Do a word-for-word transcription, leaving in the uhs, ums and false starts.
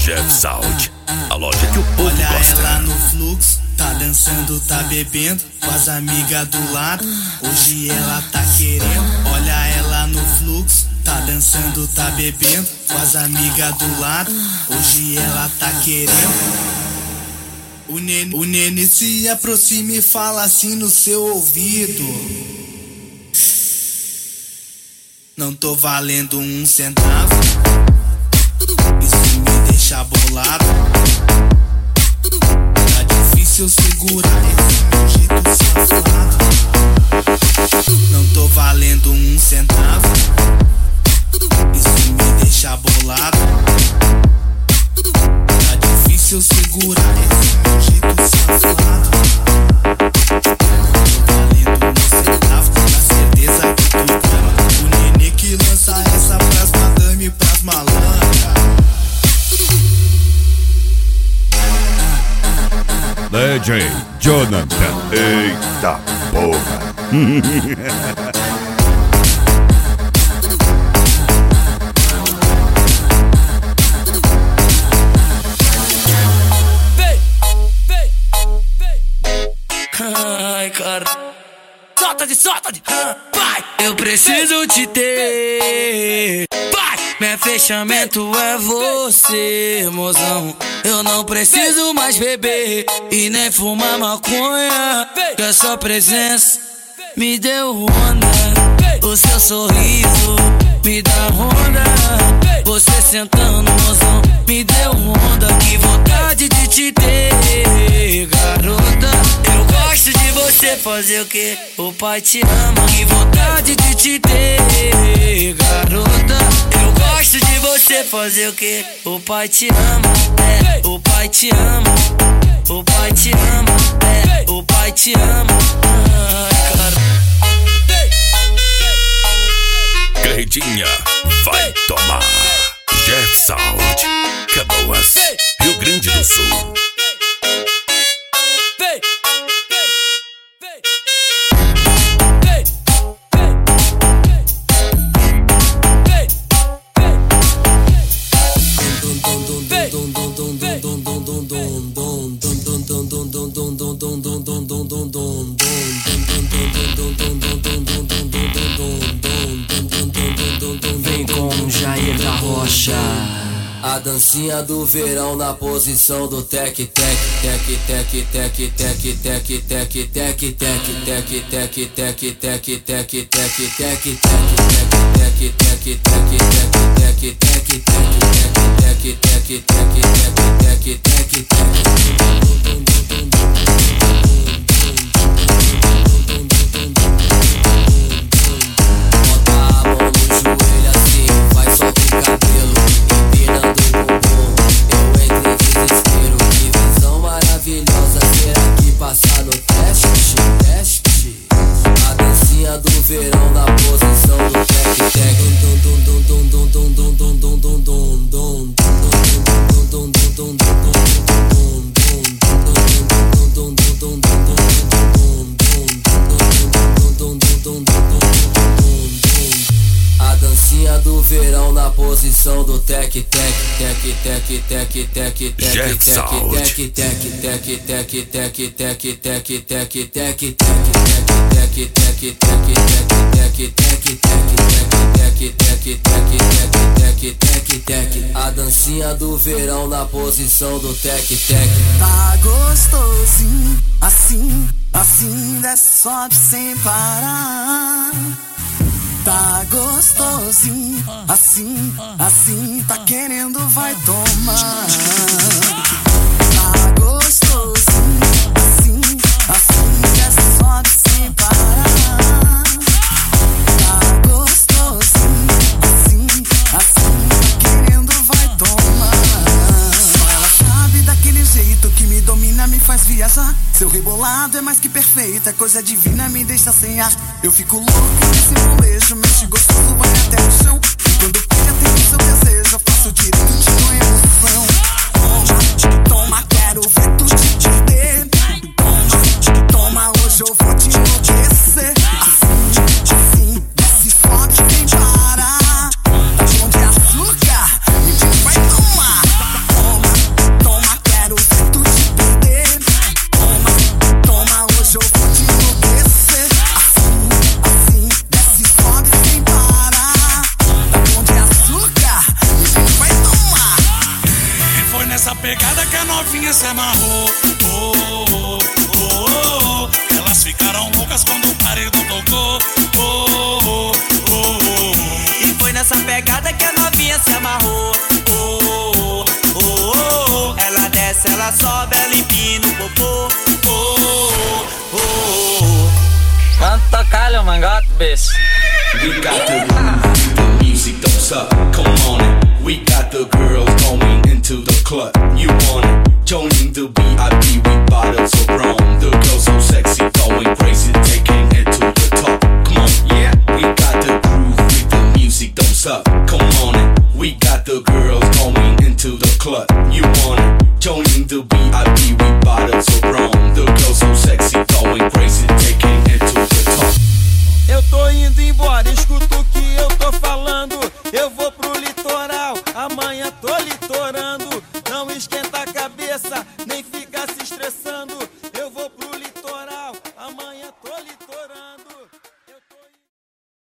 Jeff Sound, a loja que o povo Olha gosta. Ela no fluxo, tá dançando, tá bebendo com as amigas do lado. Hoje ela tá querendo. Olha ela no fluxo, tá dançando, tá bebendo com as amigas do lado. Hoje ela tá querendo. O nenê, o nenê se aproxima e fala assim no seu ouvido: não tô valendo um centavo. Isso me deixa bolado. Tá difícil segurar esse meu jeito safado. Não tô valendo um centavo. Isso me deixa bolado. Tá difícil segurar esse meu jeito safado. Não tô valendo um centavo. Na certeza que tu grama. O nenê que lança essa pras madame e pras malandras. D J Jonathan. Eita porra. Ai, cara. Solta de, solta de. Vai. Eu preciso te ter. Vai. Meu fechamento é você, mozão. Eu não preciso mais beber e nem fumar maconha. Que a sua presença me deu onda. O seu sorriso me dá onda. Você sentando, mozão, me deu onda. Que vontade de te ter, garota. Eu gosto de você fazer o que o pai te ama. Que vontade de te ter, garota. Eu gosto de você fazer o que o pai te ama. É, o pai te ama. O pai te ama. É, o pai te ama. Ai, cara. Carretinha vai tomar. Jeff Sound, Canoas, Rio Grande do Sul. Vem com Jair da Rocha. A dancinha do verão na posição do tec tec tec tec tec tec tec tec tec tec tec tec tec tec tec tec tec tec passar no teste, teste. A dancinha do verão na posição do tec tec. A dancinha do verão na posição do tec tec tec tec tec tec tec Jeff Sound. tec tec tec tec tec tec tec tec tec tec tec. A dancinha do verão na posição do tec tec. Tá gostosinho, assim, assim, desce, sobe sem parar. Tá gostosinho, assim, assim, tá querendo, vai tomar. Tá gostosinho, assim, assim, desce, sobe sem parar. Tá gostosinho, assim, assim, tá querendo, vai tomar. Só ela sabe daquele jeito que me domina, me faz viajar. Seu rebolado é mais que perfeito, é coisa divina, me deixa sem ar. Eu fico louco nesse molejo, mexe gostoso, vai até o chão. E quando pega tem o seu desejo, eu faço direito, te dou emoção. Toma, toma, quero ver tu te dizer. Toma, toma, hoje eu vou te enlouquecer. Assim, assim, desce forte, sem parar. Tá bom de açúcar, e vai tomar. pegada que a novinha se amarrou. Oh, oh, oh, oh, oh. Elas ficaram loucas quando o paredão tocou. Oh, oh, oh, oh. E foi nessa pegada que a novinha se amarrou. Oh, oh, oh, oh. Ela desce, ela sobe, ela empina o popô. Oh, oh, oh, oh. Quanto tocalho, mangote, bicho. We got the groove, the music don't suck. Come on it. We got the girls going into the club. You want it? Joining the V I P with bottles of rum. The girls so sexy, going crazy, taking it to the top. Come on, yeah. We got the groove with the music don't suck. Come on it. We got the girls going into the club. You want it? Joining the V I P with bottles of rum. The girls so sexy, going crazy, taking it to the top. Eu tô indo embora, escuta o que eu tô falando. Eu vou pro litoral, amanhã tô litorando. Não esquenta a cabeça, nem